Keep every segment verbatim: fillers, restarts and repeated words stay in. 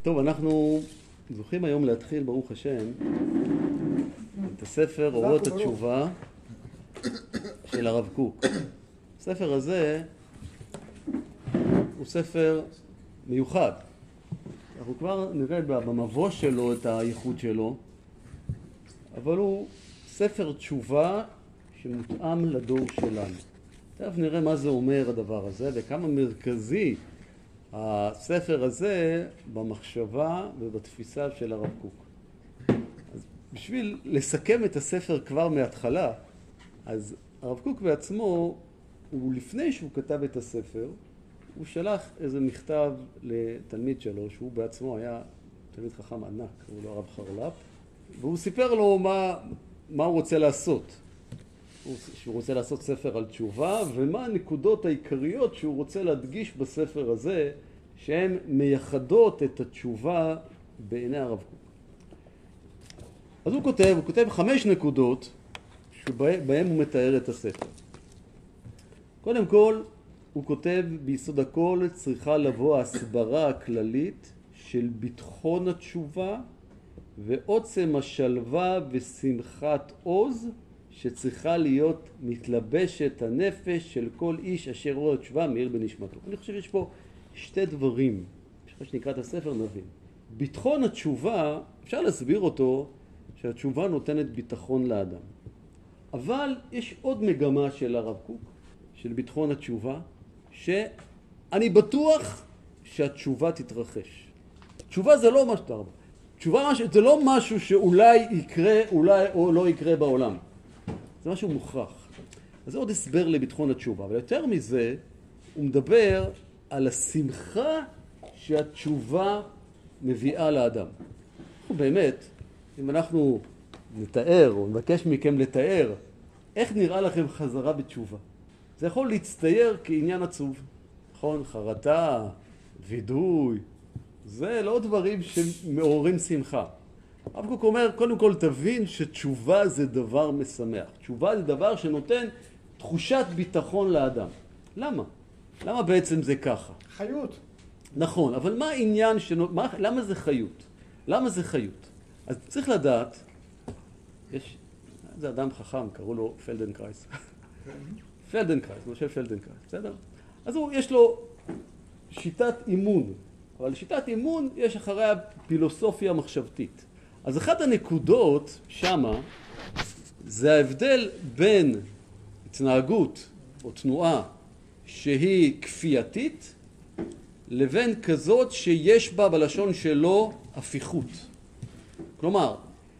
טוב, אנחנו זוכים היום להתחיל, ברוך השם, את הספר אורות התשובה של הרב קוק. הספר הזה הוא ספר מיוחד. אנחנו כבר נראה במבוא שלו את הייחוד שלו, אבל הוא ספר תשובה שמותאם לדור שלנו. תכף נראה מה זה אומר הדבר הזה וכמה מרכזי הספר הזה במחשבה ובתפיסה של הרב קוק. אז בשביל לסכם את הספר כבר מההתחלה, אז הרב קוק בעצמו, הוא לפני שהוא כתב את הספר, הוא שלח איזה מכתב לתלמיד שלו, שהוא בעצמו היה תלמיד חכם ענק, הוא לא הרב חרל"פ, והוא סיפר לו מה, מה הוא רוצה לעשות. שהוא רוצה לעשות ספר על תשובה, ומה הנקודות העיקריות שהוא רוצה להדגיש בספר הזה, שהן מייחדות את התשובה בעיני הרב קוק. אז הוא כותב, הוא כותב חמש נקודות שבהם הוא מתאר את הספר. קודם כל, הוא כותב ביסוד הכל צריכה לבוא ההסברה הכללית של ביטחון התשובה ועוצם השלווה ושמחת עוז שצריכה להיות מתלבשת הנפש של כל איש אשר רואה תשובה מאיר בנשמתו. אני חושב שיש פה שתי דברים, אחרי שנקרא את הספר נבין. ביטחון התשובה, אפשר להסביר אותו שהתשובה נותנת ביטחון לאדם. אבל יש עוד מגמה של הרב קוק, של ביטחון התשובה, שאני בטוח שהתשובה תתרחש. תשובה זה לא משהו תרבה. תשובה זה לא משהו שאולי יקרה, אולי או לא יקרה בעולם. זה משהו מוכרח. אז זה עוד הסבר לביטחון התשובה. אבל יותר מזה, הוא מדבר על השמחה שהתשובה מביאה לאדם. באמת, אם אנחנו נתאר או נבקש מכם לתאר, איך נראה לכם חזרה בתשובה? זה יכול להצטייר כעניין עצוב. נכון? חרטה, וידוי, זה לא דברים שמעוררים שמחה. הרב קוק אומר, קודם כל תבין שתשובה זה דבר משמח. תשובה זה דבר שנותן תחושת ביטחון לאדם. למה? למה בעצם זה ככה? חיות. נכון, אבל מה העניין, שנו... מה... למה זה חיות? למה זה חיות? אז צריך לדעת, יש, זה אדם חכם, קראו לו פלדנקרייס. פלדנקרייס, משה פלדנקרייס, בסדר? אז הוא, יש לו שיטת אימון, אבל לשיטת אימון יש אחריה פילוסופיה מחשבתית. אז אחת הנקודות שמה זה ההבדל בין התנהגות או תנועה שהיא כפייתית לבין כזאת שיש בה בלשון שלו הפיכות. כלומר,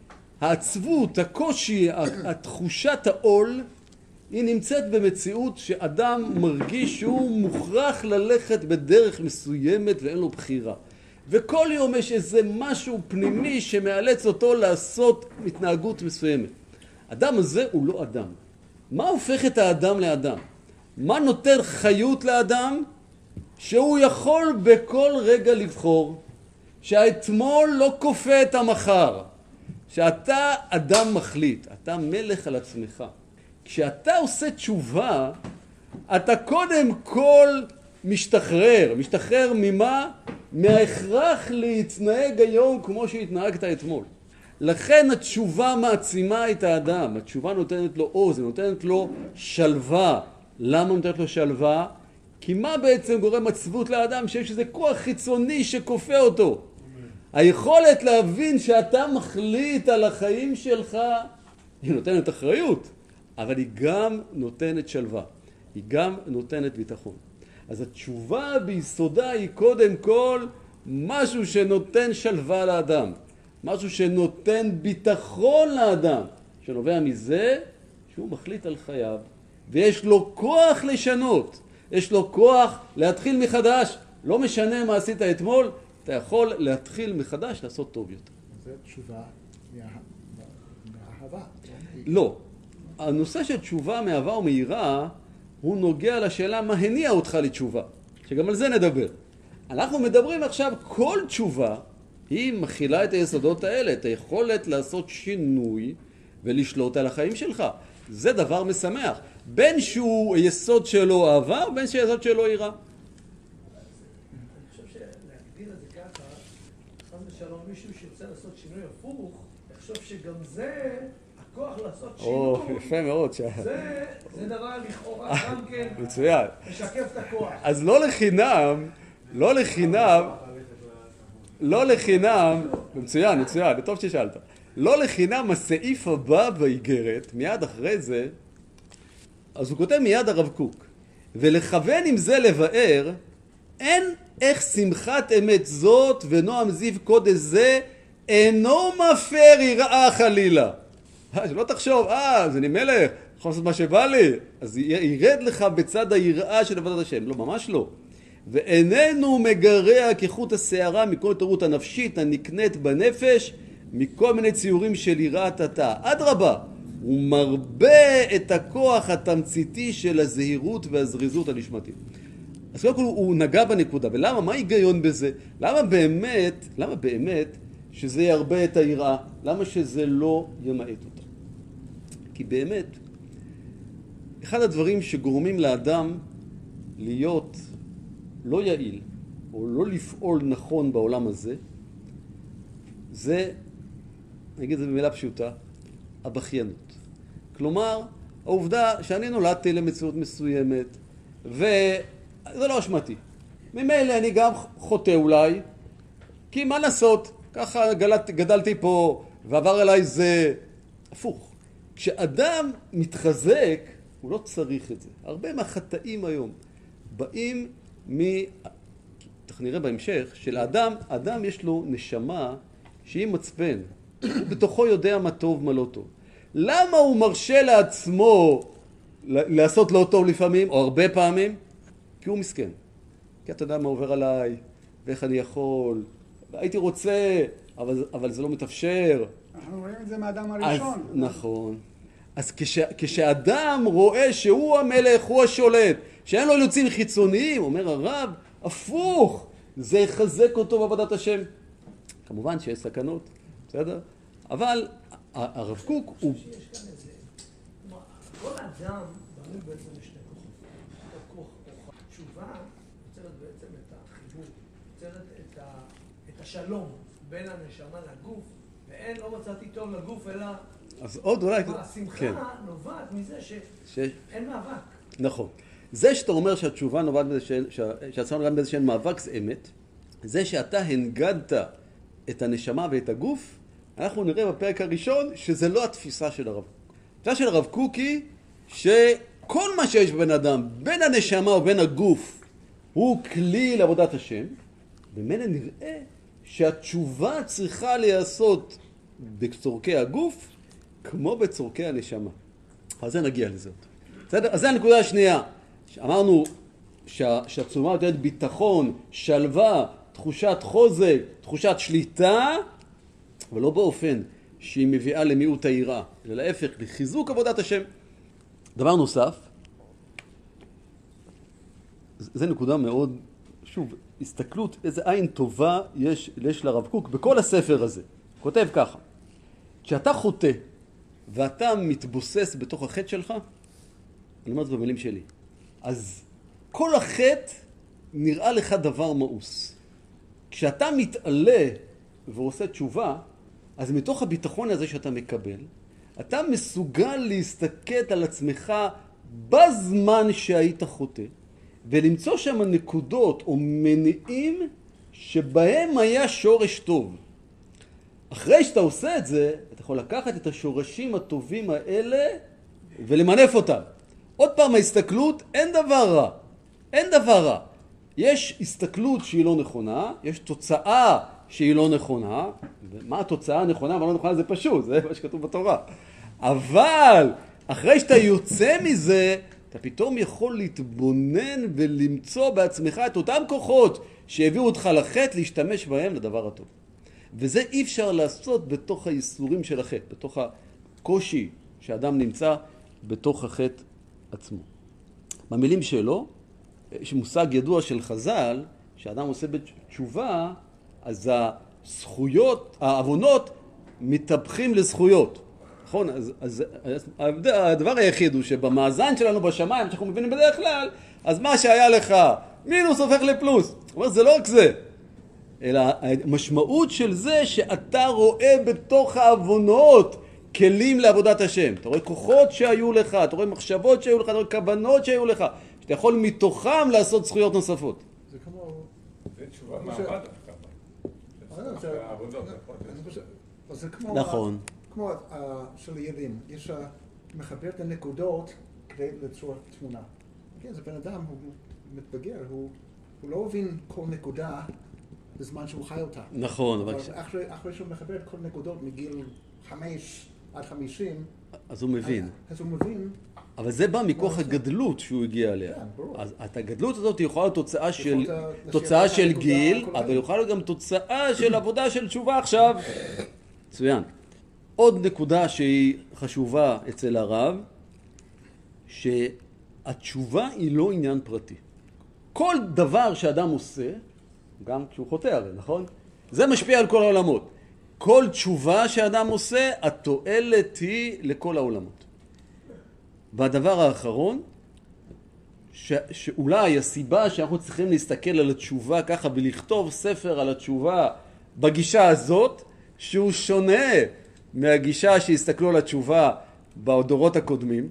העצבות, הקושי, התחושת העול היא נמצאת במציאות שאדם מרגיש שהוא מוכרח ללכת בדרך מסוימת ואין לו בחירה. וכל יום יש איזה משהו פנימי שמאלץ אותו לעשות התנהגות מסוימת. אדם הזה הוא לא אדם. מה הופך את האדם לאדם? מה נותן חיות לאדם? שהוא יכול בכל רגע לבחור. שהאתמול לא כופה את המחר. שאתה אדם מחליט. אתה מלך על עצמך. כשאתה עושה תשובה, אתה קודם כל משתחרר. משתחרר ממה? מההכרח להתנהג היום כמו שהתנהגת אתמול. לכן התשובה מעצימה את האדם. התשובה נותנת לו עוז, נותנת לו שלווה. למה נותנת לו שלווה? כי מה בעצם גורם עצבות לאדם? שיש איזה כוח חיצוני שכופה אותו. היכולת להבין שאתה מחליט על החיים שלך, היא נותנת אחריות, אבל היא גם נותנת שלווה. היא גם נותנת ביטחון. אז התשובה ביסודה היא קודם כל משהו שנותן שלווה לאדם. משהו שנותן ביטחון לאדם. שנובע מזה שהוא מחליט על חייו. ויש לו כוח לשנות. יש לו כוח להתחיל מחדש. לא משנה מה עשית אתמול, אתה יכול להתחיל מחדש לעשות טוב יותר. זה תשובה מאהבה. לא. הנושא של תשובה מאהבה ומהירה הוא נוגע לשאלה מה הניע אותך לתשובה. שגם על זה נדבר. אנחנו מדברים עכשיו, כל תשובה היא מכילה את היסודות האלה, את היכולת לעשות שינוי ולשלוט על החיים שלך. זה דבר משמח. בין שהוא יסוד שלו אהבה, ובין שיסוד שלו יראה. אני חושב שלהגדיר את זה ככה, חס ושלום, מישהו שירצה לעשות שינוי הפוך, יחשוב שגם זה, הכוח לעשות שינוי, או, יפה מאוד. זה, זה דבר לכאורה גם כן, מצוין. משקף את הכוח. אז לא לחינם, לא לחינם, לא לחינם, מצוין, מצוין, טוב ששאלת. לא לחינם הסעיף הבא באיגרת, מיד אחרי זה, אז הוא כותב מיד הרב קוק, ולכוון עם זה לבאר, אין איך שמחת אמת זאת ונועם זיו קודש זה אינו מפר יראה חלילה. שלא תחשוב, אה, זה אני מלך, יכול לעשות מה שבא לי, אז ירד לך בצד היראה של עבודת השם. לא, ממש לא. ואיננו מגרע כחוט השערה מכל התעוררות הנפשית הנקנית בנפש, מכל מיני ציורים של יראת התא. אדרבה, הוא מרבה את הכוח התמציתי של הזהירות והזריזות הנשמתית. אז קודם כל הוא נגע בנקודה, ולמה? מה ההיגיון בזה? למה באמת, למה באמת שזה ירבה את היראה? למה שזה לא ימעט אותה? כי באמת, אחד הדברים שגורמים לאדם להיות לא יעיל, או לא לפעול נכון בעולם הזה, זה, אני אגיד את זה במילה פשוטה, הבכיינות. כלומר, העובדה שאני נולדתי למציאות מסוימת, וזה לא אשמתי. ממילא אני גם חוטא אולי, כי מה לעשות? ככה גלת, גדלתי פה, ועבר אליי זה הפוך. כשאדם מתחזק, הוא לא צריך את זה. הרבה מהחטאים היום באים מ... תכף נראה בהמשך, שלאדם, אדם יש לו נשמה שהיא מצפן. הוא בתוכו יודע מה טוב, מה לא טוב. למה הוא מרשה לעצמו לעשות לא טוב לפעמים, או הרבה פעמים? כי הוא מסכן. כי אתה יודע מה עובר עליי, ואיך אני יכול. הייתי רוצה, אבל, אבל זה לא מתאפשר. אנחנו רואים את זה מהאדם הראשון. אז, נכון. אז כש, כשאדם רואה שהוא המלך, הוא השולט, שאין לו אילוצים חיצוניים, אומר הרב, הפוך, זה יחזק אותו בעבודת השם. כמובן שיש סכנות, בסדר? אבל הרב קוק הוא... שיש כאן איזה... כל אדם בנוי בעצם לשני כוחות. כוח כוח. תשובה יוצרת בעצם את החיבור, יוצרת את, ה... את השלום בין הנשמה לגוף, ואין, לא מצאתי טוב לגוף, אלא... אז עוד אולי... השמחה כן. נובעת מזה ש... ש... אין מאבק. נכון. זה שאתה אומר שהתשובה נובעת מזה שאין, שהצעה נובעת מזה שאין מאבק, זה אמת. זה שאתה הנגדת את הנשמה ואת הגוף, אנחנו נראה בפרק הראשון שזה לא התפיסה של הרב קוק. התפיסה של הרב קוק היא שכל מה שיש בבן אדם, בין הנשמה ובין הגוף, הוא כלי לעבודת השם. במילא נראה שהתשובה צריכה להיעשות בצורכי הגוף כמו בצורכי הנשמה. אז זה נגיע לזה. בסדר? אז זה הנקודה השנייה. אמרנו שה, שהתשובה נותנת ביטחון, שלווה, תחושת חוזק, תחושת שליטה, אבל לא באופן שהיא מביאה למיעוט היראה, אלא להפך, לחיזוק עבודת השם. דבר נוסף, זה נקודה מאוד, שוב, הסתכלות, איזה עין טובה יש, יש לרב קוק בכל הספר הזה. כותב ככה, כשאתה חוטא ואתה מתבוסס בתוך החטא שלך, אני אומר את זה במילים שלי, אז כל החטא נראה לך דבר מאוס. כשאתה מתעלה ועושה תשובה, אז מתוך הביטחון הזה שאתה מקבל, אתה מסוגל להסתכל על עצמך בזמן שהיית חוטא, ולמצוא שם נקודות או מניעים שבהם היה שורש טוב. אחרי שאתה עושה את זה, אתה יכול לקחת את השורשים הטובים האלה ולמנף אותם. עוד פעם, ההסתכלות, אין דבר רע. אין דבר רע. יש הסתכלות שהיא לא נכונה, יש תוצאה שהיא לא נכונה. מה התוצאה הנכונה והלא נכונה? זה פשוט, זה מה שכתוב בתורה. אבל אחרי שאתה יוצא מזה, אתה פתאום יכול להתבונן ולמצוא בעצמך את אותם כוחות שהביאו אותך לחטא, להשתמש בהם לדבר הטוב. וזה אי אפשר לעשות בתוך הייסורים של החטא, בתוך הקושי שאדם נמצא בתוך החטא עצמו. במילים שלו, יש מושג ידוע של חז"ל, שאדם עושה בתשובה, אז הזכויות, העוונות מתהפכים לזכויות. נכון? אז, אז, אז הדבר היחיד הוא שבמאזן שלנו בשמיים, שאנחנו מבינים בדרך כלל, אז מה שהיה לך מינוס הופך לפלוס. זאת אומרת, זה לא רק זה, אלא המשמעות של זה שאתה רואה בתוך העוונות כלים לעבודת השם. אתה רואה כוחות שהיו לך, אתה רואה מחשבות שהיו לך, אתה רואה כוונות שהיו לך, שאתה יכול מתוכם לעשות זכויות נוספות. זה כמו... זה תשובה מעבד. זה כמו... נכון. כמו של ילדים, יש מחבר את הנקודות כדי ליצור תמונה. כן, זה בן אדם, הוא מתבגר, הוא לא מבין כל נקודה בזמן שהוא חי אותה. נכון, אבל... אחרי שהוא מחבר את כל נקודות מגיל חמש עד חמישים, אז הוא מבין. אז הוא מבין. אבל זה בא מכוח הגדלות שהוא הגיע אליה. אז את הגדלות הזאת יכולה להיות תוצאה של, תוצאה של גיל, אבל יכולה להיות גם תוצאה של עבודה של תשובה עכשיו. מצוין. עוד נקודה שהיא חשובה אצל הרב, שהתשובה היא לא עניין פרטי. כל דבר שאדם עושה, גם כשהוא חוטא הרי, נכון? זה משפיע על כל העולמות. כל תשובה שאדם עושה, התועלת היא לכל העולמות. והדבר האחרון, ש, שאולי הסיבה שאנחנו צריכים להסתכל על התשובה ככה ולכתוב ספר על התשובה בגישה הזאת, שהוא שונה מהגישה שהסתכלו על התשובה בדורות הקודמים,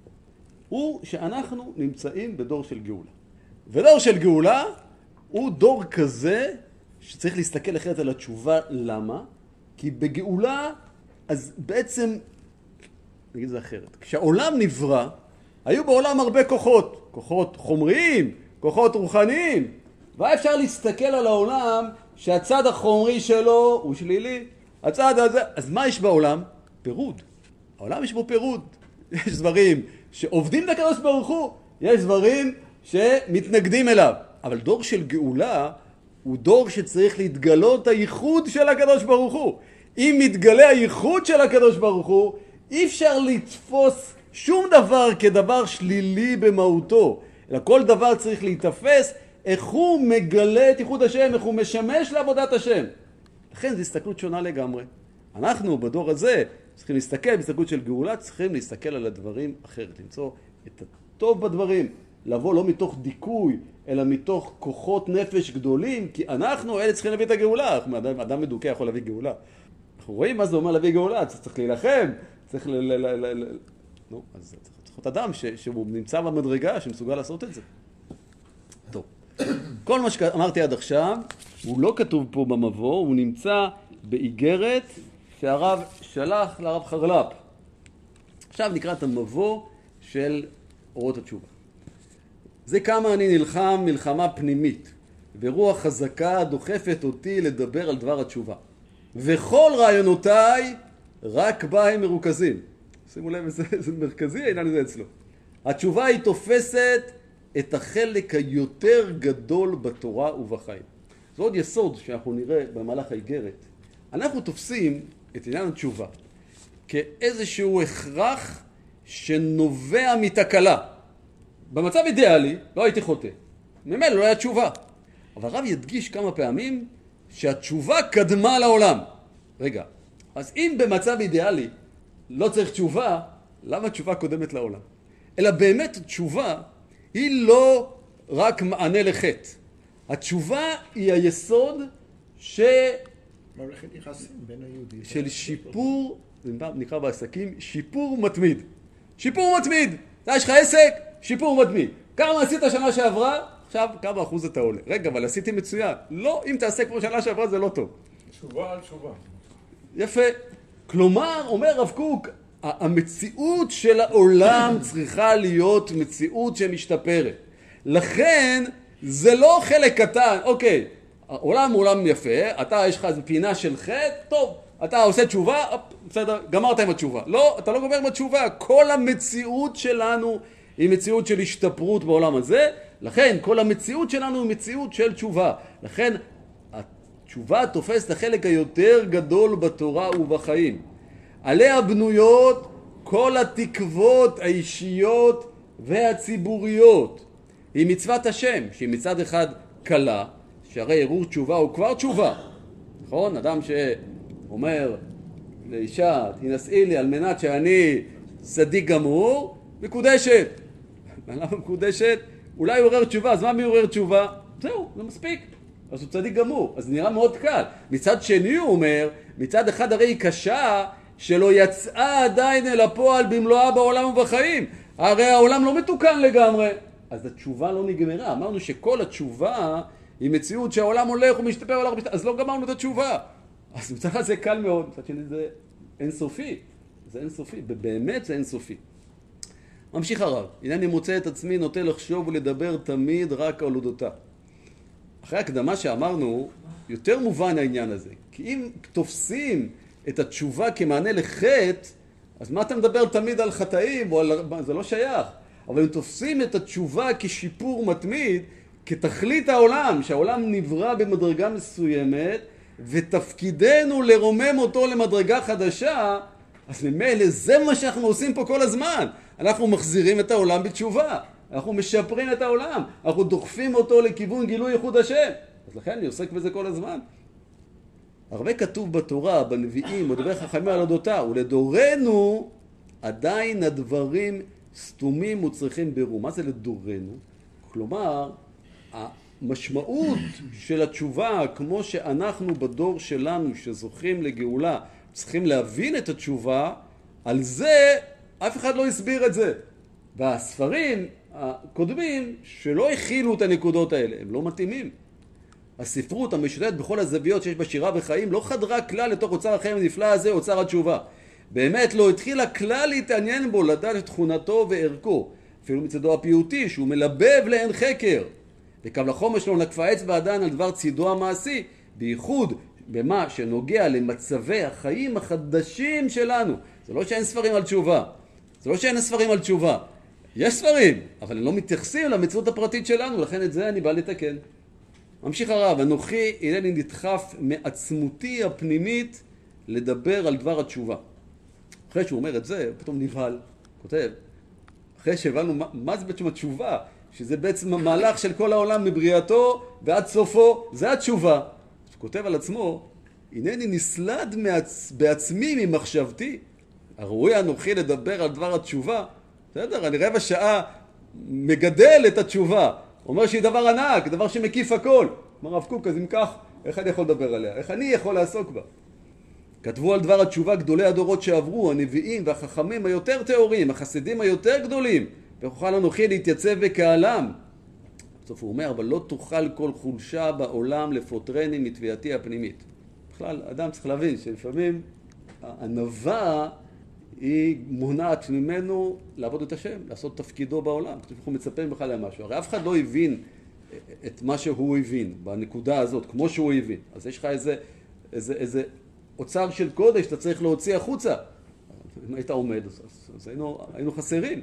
הוא שאנחנו נמצאים בדור של גאולה. ודור של גאולה הוא דור כזה שצריך להסתכל אחרת על התשובה. למה? כי בגאולה, אז בעצם, נגיד זה אחרת, כשהעולם נברא, היו בעולם הרבה כוחות, כוחות חומריים, כוחות רוחניים, והיה אפשר להסתכל על העולם שהצד החומרי שלו הוא שלילי, הצד הזה, אז מה יש בעולם? פירוד. העולם יש בו פירוד. יש דברים שעובדים את הקדוש ברוך הוא, יש דברים שמתנגדים אליו. אבל דור של גאולה הוא דור שצריך להתגלות הייחוד של הקדוש ברוך הוא. אם מתגלה הייחוד של הקדוש ברוך הוא, אי אפשר לתפוס שום דבר כדבר שלילי במהותו, אלא כל דבר צריך להתאפס איך הוא מגלה את ייחוד השם, איך הוא משמש לעבודת השם. לכן זו הסתכלות שונה לגמרי. אנחנו בדור הזה צריכים להסתכל בהסתכלות של גאולה, צריכים להסתכל על הדברים אחרת, למצוא את הטוב בדברים, לבוא לא מתוך דיכוי, אלא מתוך כוחות נפש גדולים, כי אנחנו אלה צריכים להביא את הגאולה. אדם, אדם מדוכא יכול להביא גאולה. אנחנו רואים מה זה אומר להביא גאולה, צריך להילחם, צריך ל... ל, ל, ל, ל... נו, אז צריך להיות אדם ש, שהוא נמצא במדרגה, שמסוגל לעשות את זה. טוב. כל מה שאמרתי עד עכשיו, הוא לא כתוב פה במבוא, הוא נמצא באיגרת שהרב שלח לרב חרל"פ. עכשיו נקרא את המבוא של אורות התשובה. זה כמה אני נלחם מלחמה פנימית, ורוח חזקה דוחפת אותי לדבר על דבר התשובה. וכל רעיונותיי רק בה הם מרוכזים. שימו לב, זה, זה מרכזי, העניין הזה אצלו. התשובה היא תופסת את החלק היותר גדול בתורה ובחיים. זה עוד יסוד שאנחנו נראה במהלך האיגרת. אנחנו תופסים את עניין התשובה כאיזשהו הכרח שנובע מתקלה. במצב אידיאלי לא הייתי חוטא. ממילא לא היה תשובה. אבל הרב ידגיש כמה פעמים שהתשובה קדמה לעולם. רגע, אז אם במצב אידיאלי לא צריך תשובה, למה תשובה קודמת לעולם? אלא באמת תשובה היא לא רק מענה לחטא. התשובה היא היסוד ש... מערכת יחסים בין היהודים. של שיפור, זה נקרא בעסקים, שיפור מתמיד. שיפור מתמיד! אתה יש לך עסק, שיפור מתמיד. כמה עשית שנה שעברה? עכשיו כמה אחוז אתה עולה. רגע, אבל עשיתי מצוין. לא, אם תעשה כמו שנה שעברה זה לא טוב. תשובה על תשובה. יפה. כלומר, אומר רב קוק, המציאות של העולם צריכה להיות מציאות שמשתפרת. לכן, זה לא חלק קטן. אוקיי, העולם הוא עולם יפה, אתה יש לך איזו פינה של חטא, טוב, אתה עושה תשובה, בסדר, גמרת עם התשובה. לא, אתה לא גומר עם התשובה. כל המציאות שלנו היא מציאות של השתפרות בעולם הזה, לכן כל המציאות שלנו היא מציאות של תשובה. לכן התשובה תופסת החלק היותר גדול בתורה ובחיים. עליה בנויות כל התקוות האישיות והציבוריות. היא מצוות השם, שהיא מצד אחד קלה, שהרי ערעור תשובה הוא כבר תשובה. נכון? אדם שאומר לאישה, תנסי לי על מנת שאני צדיק גמור, מקודשת. למה מקודשת? אולי הוא עורר תשובה, אז מה מי עורר תשובה? זהו, זה מספיק. אז הוא צדיק גמור. אז זה נראה מאוד קל. מצד שני הוא אומר, מצד אחד הרי היא קשה, שלא יצאה עדיין אל הפועל במלואה בעולם ובחיים. הרי העולם לא מתוקן לגמרי. אז התשובה לא נגמרה. אמרנו שכל התשובה היא מציאות שהעולם הולך ומשתפר, הולך ומשתפר. אז לא גמרנו את התשובה. אז מצד אחד זה קל מאוד, מצד שני זה אינסופי. זה אינסופי, באמת זה אינסופי. ממשיך הרב, הנני מוצא את עצמי נוטה לחשוב ולדבר תמיד רק על אודותה. אחרי הקדמה שאמרנו, יותר מובן העניין הזה. כי אם תופסים את התשובה כמענה לחטא, אז מה אתה מדבר תמיד על חטאים? או על... זה לא שייך. אבל אם תופסים את התשובה כשיפור מתמיד, כתכלית העולם, שהעולם נברא במדרגה מסוימת, ותפקידנו לרומם אותו למדרגה חדשה, אז ממילא זה מה שאנחנו עושים פה כל הזמן. אנחנו מחזירים את העולם בתשובה. אנחנו משפרים את העולם. אנחנו דוחפים אותו לכיוון גילוי ייחוד השם. אז לכן אני עוסק בזה כל הזמן. הרבה כתוב בתורה, בנביאים, בדברי חכמים על אודותה, ולדורנו עדיין הדברים סתומים וצריכים בירור. מה זה לדורנו? כלומר, המשמעות של התשובה, כמו שאנחנו בדור שלנו שזוכים לגאולה, צריכים להבין את התשובה, על זה אף אחד לא הסביר את זה. והספרים הקודמים שלא הכילו את הנקודות האלה, הם לא מתאימים. הספרות המשוטטת בכל הזוויות שיש בשירה וחיים לא חדרה כלל לתוך אוצר החיים הנפלא הזה, אוצר התשובה. באמת לא התחילה כלל להתעניין בו, לדעת את תכונתו וערכו. אפילו מצדו הפיוטי שהוא מלבב לאין חקר. וקו לחומש שלו נקפה אצבע עדיין על דבר צידו המעשי, בייחוד במה שנוגע למצבי החיים החדשים שלנו. זה לא שאין ספרים על תשובה. זה לא שאין ספרים על תשובה. יש ספרים, אבל הם לא מתייחסים למציאות הפרטית שלנו, לכן את זה אני בא לתקן. ממשיך הרב, אנוכי הנני נדחף מעצמותי הפנימית לדבר על דבר התשובה. אחרי שהוא אומר את זה, הוא פתאום נבהל, כותב, אחרי שהבנו מה, מה זה בעצם התשובה, שזה בעצם המהלך של כל העולם מבריאתו ועד סופו, זה התשובה. הוא כותב על עצמו, הנני נסלד מעצ... בעצמי ממחשבתי, הראוי אנוכי לדבר על דבר התשובה, בסדר, אני רבע שעה מגדל את התשובה, אומר שהיא דבר ענק, דבר שמקיף הכל. אומר רב קוק, אז אם כך, איך אני יכול לדבר עליה? איך אני יכול לעסוק בה? כתבו על דבר התשובה גדולי הדורות שעברו, הנביאים והחכמים היותר תיאורים, החסידים היותר גדולים, וכוחל אנוכי להתייצב בקהלם. בסוף הוא אומר, אבל לא תוכל כל חולשה בעולם לפוטרני מתביעתי הפנימית. בכלל, אדם צריך להבין שלפעמים הענווה היא מונעת ממנו לעבוד את השם, לעשות תפקידו בעולם. אנחנו מצפים בכלל למשהו. הרי אף אחד לא הבין את מה שהוא הבין בנקודה הזאת, כמו שהוא הבין. אז יש לך איזה, איזה, איזה אוצר של קודש, אתה צריך להוציא החוצה. אם היית עומד, אז, אז היינו, היינו חסרים.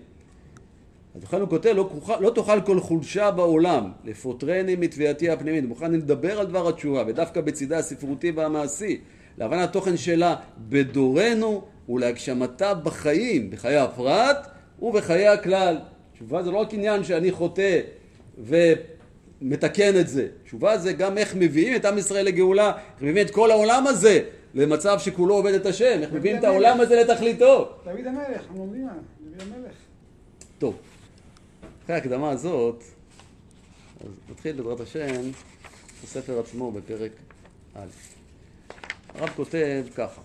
אז לכן הוא כותב, לא, לא תוכל כל חולשה בעולם לפוטרני מתביעתי הפנימית. מוכן לדבר על דבר התשובה, ודווקא בצידה הספרותי והמעשי, להבנת התוכן שלה בדורנו ולהגשמתה בחיים, בחיי הפרט ובחיי הכלל. תשובה זה לא רק עניין שאני חוטא ומתקן את זה. תשובה זה גם איך מביאים את עם ישראל לגאולה, איך מביאים את כל העולם הזה למצב שכולו עובד את השם, איך מביאים את העולם הזה לתכליתו. דוד המלך, אנחנו אומרים, דוד המלך. טוב, אחרי ההקדמה הזאת, אז נתחיל בעזרת השם בספר עצמו בפרק א'. הרב כותב ככה,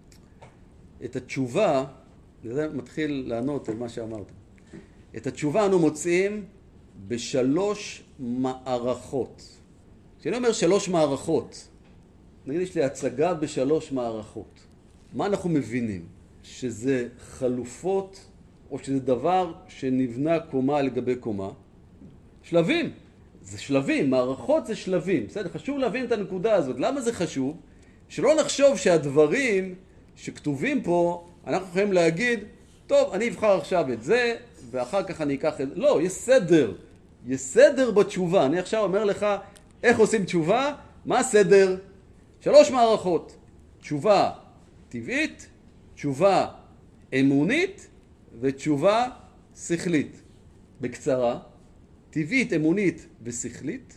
את התשובה, וזה מתחיל לענות על מה שאמרת, את התשובה אנו מוצאים בשלוש מערכות. כשאני אומר שלוש מערכות, נגיד יש לי הצגה בשלוש מערכות. מה אנחנו מבינים? שזה חלופות או שזה דבר שנבנה קומה לגבי קומה? שלבים. זה שלבים, מערכות זה שלבים. בסדר, חשוב להבין את הנקודה הזאת. למה זה חשוב? שלא נחשוב שהדברים שכתובים פה, אנחנו יכולים להגיד, טוב, אני אבחר עכשיו את זה, ואחר כך אני אקח את זה. לא, יש סדר. יש סדר בתשובה. אני עכשיו אומר לך, איך עושים תשובה? מה הסדר? שלוש מערכות. תשובה טבעית, תשובה אמונית, ותשובה שכלית. בקצרה, טבעית, אמונית ושכלית.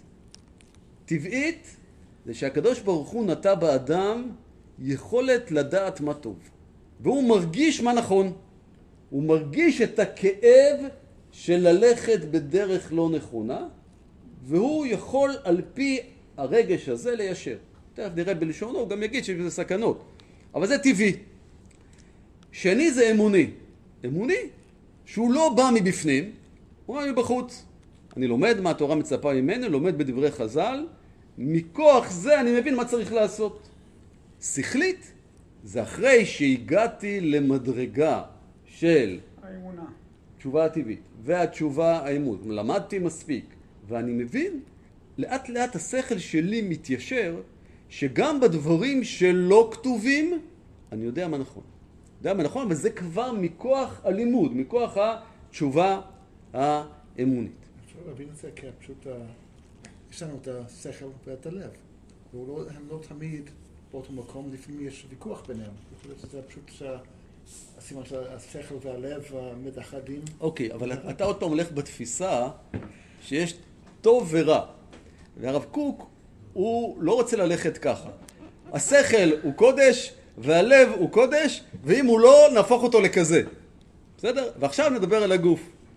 טבעית זה שהקדוש ברוך הוא נטע באדם יכולת לדעת מה טוב. והוא מרגיש מה נכון. הוא מרגיש את הכאב של ללכת בדרך לא נכונה, והוא יכול על פי הרגש הזה ליישר. תכף נראה בלשונו, הוא גם יגיד שזה סכנות. אבל זה טבעי. שני זה אמוני. אמוני, שהוא לא בא מבפנים, הוא בא מבחוץ. אני לומד מה התורה מצפה ממנו, לומד בדברי חז"ל, מכוח זה אני מבין מה צריך לעשות. שכלית, זה אחרי שהגעתי למדרגה של האמונה. תשובה הטבעית והתשובה האמון. למדתי מספיק, ואני מבין, לאט לאט השכל שלי מתיישר, שגם בדברים שלא כתובים, אני יודע מה נכון. יודע מה נכון, וזה כבר מכוח הלימוד, מכוח התשובה האמונית. אפשר להבין את זה, כי פשוט יש לנו את השכל ואת הלב. והם לא תמיד באותו מקום, לפעמים יש ויכוח ביניהם. יכול להיות שזה פשוט הסימן של השכל והלב מתאחדים. אוקיי, אבל אתה עוד פעם הולך בתפיסה שיש טוב ורע. והרב קוק הוא לא רוצה ללכת ככה. השכל הוא קודש והלב הוא קודש, ואם הוא לא, נהפוך אותו לכזה. בסדר? ועכשיו נדבר על הגוף.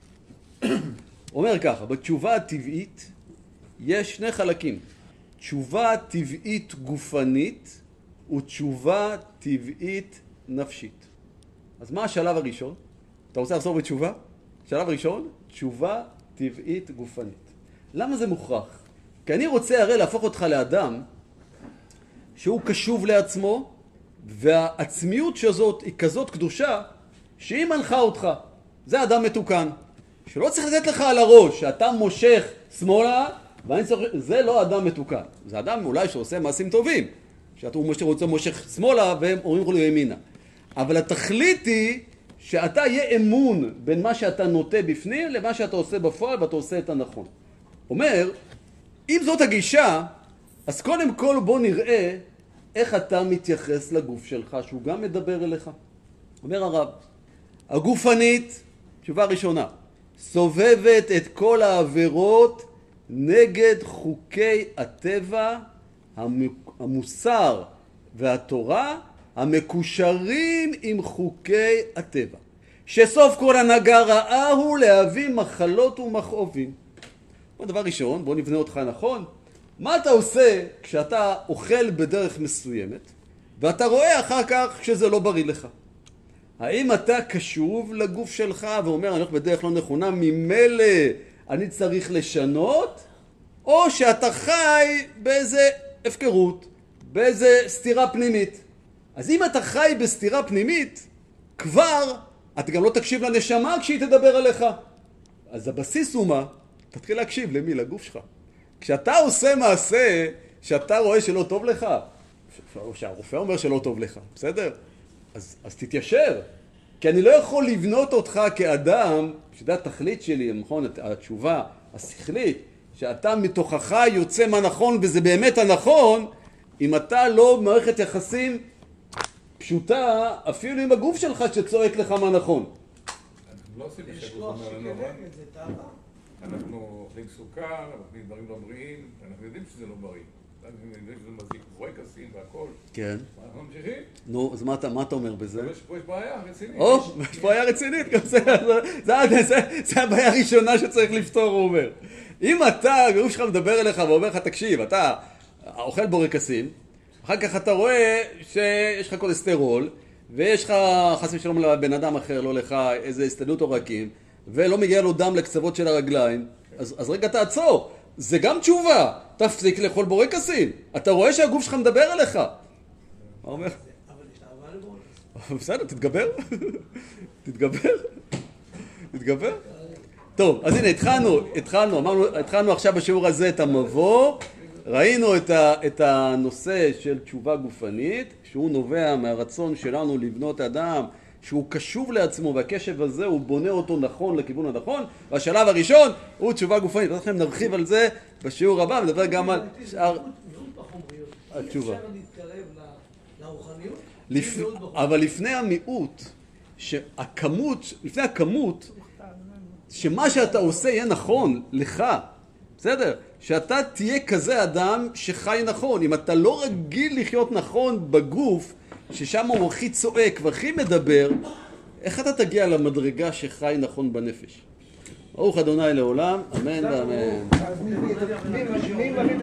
אומר ככה, בתשובה הטבעית יש שני חלקים. תשובה טבעית גופנית ותשובה טבעית נפשית. אז מה השלב הראשון? אתה רוצה לחזור בתשובה? שלב ראשון, תשובה טבעית גופנית. למה זה מוכרח? כי אני רוצה הרי להפוך אותך לאדם שהוא קשוב לעצמו, והעצמיות שזאת היא כזאת קדושה שהיא מנחה אותך. זה אדם מתוקן. שלא צריך לתת לך על הראש, שאתה מושך שמאלה, ואני צריך... זה לא אדם מתוקן. זה אדם אולי שעושה מעשים טובים, שאתה רוצה מושך שמאלה והם אומרים לו ימינה. אבל התכלית היא שאתה יהיה אמון בין מה שאתה נוטה בפנים למה שאתה עושה בפועל, ואתה עושה את הנכון. אומר, אם זאת הגישה, אז קודם כל בוא נראה איך אתה מתייחס לגוף שלך, שהוא גם מדבר אליך. אומר הרב, הגופנית, תשובה ראשונה, סובבת את כל העבירות נגד חוקי הטבע, המוסר והתורה, המקושרים עם חוקי הטבע. שסוף כל הנהגה רעה הוא להביא מחלות ומכאובים. דבר ראשון, בוא נבנה אותך נכון. מה אתה עושה כשאתה אוכל בדרך מסוימת, ואתה רואה אחר כך שזה לא בריא לך? האם אתה קשוב לגוף שלך ואומר, אני הולך בדרך לא נכונה, ממילא אני צריך לשנות? או שאתה חי באיזה הפקרות, באיזה סתירה פנימית? אז אם אתה חי בסתירה פנימית, כבר אתה גם לא תקשיב לנשמה כשהיא תדבר עליך. אז הבסיס הוא מה? תתחיל להקשיב למי? לגוף שלך. כשאתה עושה מעשה שאתה רואה שלא טוב לך, או שהרופא אומר שלא טוב לך, בסדר? אז, אז תתיישר. כי אני לא יכול לבנות אותך כאדם, שזה התכלית שלי, נכון, התשובה השכלית, שאתה מתוכך יוצא מה נכון וזה באמת הנכון, אם אתה לא מערכת יחסים פשוטה, אפילו עם הגוף שלך שצועק לך מה נכון. אנחנו לא עושים יש בשביל כוח אומר לנו, שכנגד, זה תאווה. אנחנו אוכלים סוכר, אנחנו אוכלים דברים לא בריאים, אנחנו יודעים שזה לא בריא. אנחנו יודעים שזה מזיק בורקסים והכל. כן. אנחנו ממשיכים. נו, אז מה אתה, מה אתה אומר בזה? אבל יש פה יש בעיה רצינית. או, יש בעיה רצינית, גם זה, זה, זה, זה הבעיה הראשונה שצריך לפתור, הוא אומר. אם אתה, הגוף שלך מדבר אליך ואומר לך, תקשיב, אתה אוכל בורקסים, אחר כך אתה רואה שיש לך כולסטרול, ויש לך חס ושלום לבן אדם אחר, לא לך, איזה הסתדלות עורקים, ולא מגיע לו דם לקצוות של הרגליים, אז, אז רגע תעצור, זה גם תשובה, תפסיק לאכול בורקסים, אתה רואה שהגוף שלך מדבר אליך. מה אומר? אבל יש תאווה לבורקס. בסדר, תתגבר, תתגבר, תתגבר. טוב, אז הנה, התחלנו, התחלנו, אמרנו, התחלנו עכשיו בשיעור הזה את המבוא, ראינו את, ה, את הנושא של תשובה גופנית, שהוא נובע מהרצון שלנו לבנות אדם, שהוא קשוב לעצמו, והקשב הזה הוא בונה אותו נכון לכיוון הנכון, והשלב הראשון הוא תשובה גופנית. אז לכם נרחיב על זה בשיעור הבא, נדבר גם על שאר מיעוט בחומריות. התשובה. אי אפשר להתקרב ל- לרוחניות. לפ... מיעוט בחומריות. אבל לפני המיעוט, שהכמות, לפני הכמות, שמה שאתה עושה יהיה נכון לך, בסדר? שאתה תהיה כזה אדם שחי נכון. אם אתה לא רגיל לחיות נכון בגוף, ששם הוא הכי צועק והכי מדבר, איך אתה תגיע למדרגה שחי נכון בנפש? ברוך אדוני לעולם, אמן ואמן.